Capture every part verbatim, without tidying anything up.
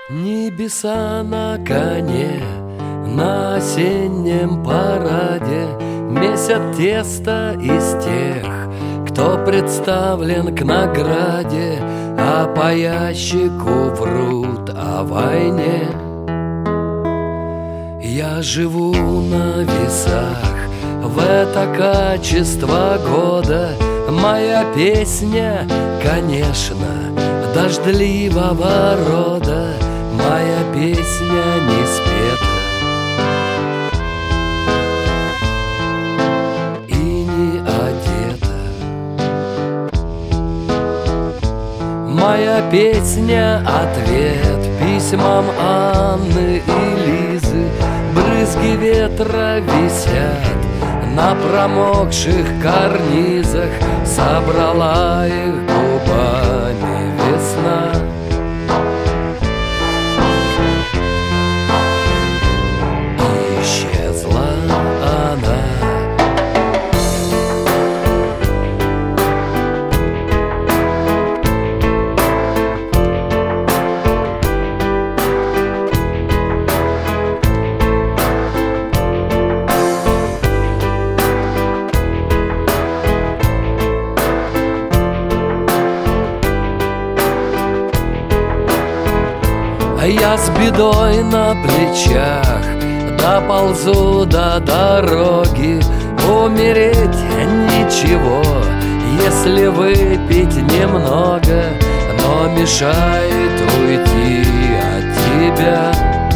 Небеса на коне, на осеннем параде месят тесто из тех, кто представлен к награде, а по ящику врут о войне. Я живу на весах в это качество года. Моя песня, конечно, дождливого рода. Моя песня не спета и не одета. Моя песня — ответ письмам Анны и Лизы. Брызги ветра висят на промокших карнизах. Собрала их губами весна. Исчезла она. Я с бедой на плечах доползу до дороги. Умереть ничего, если выпить немного, но мешает уйти от тебя.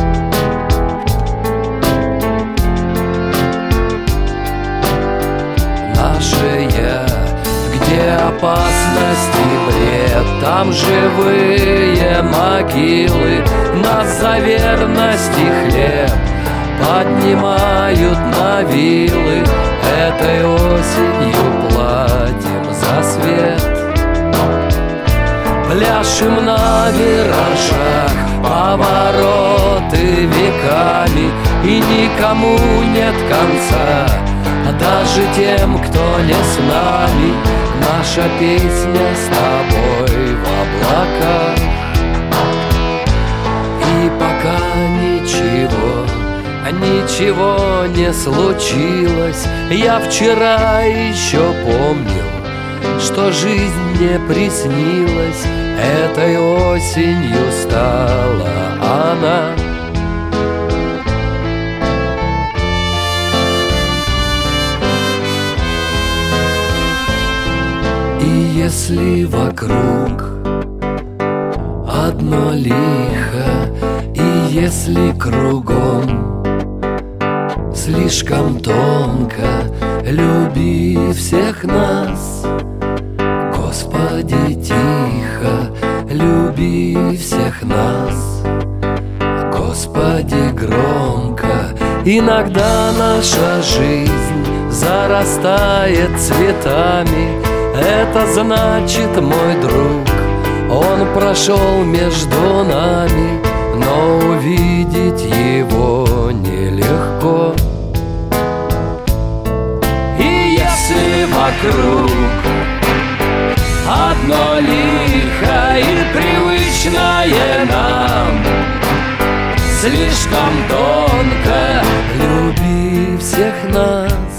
Наше я, где опасность и бред, там живые могилы. Нас за верность и хлеб поднимают на вилы. Этой осенью платим за свет. Пляшем на виражах повороты веками, и никому нет конца, даже тем, кто не с нами. Наша песня с тобой в облаках. И пока ничего, ничего не случилось, я вчера еще помнил, что жизнь мне приснилась. Этой осенью стала она. И если вокруг одно лихо, и если кругом слишком тонко, люби всех нас, Господи, тихо, люби всех нас, Господи, громко. Иногда наша жизнь зарастает цветами. Это значит, мой друг, он прошел между нами, но увидеть его нелегко. И если вокруг одно лихо и привычное нам слишком тонко, люби всех нас,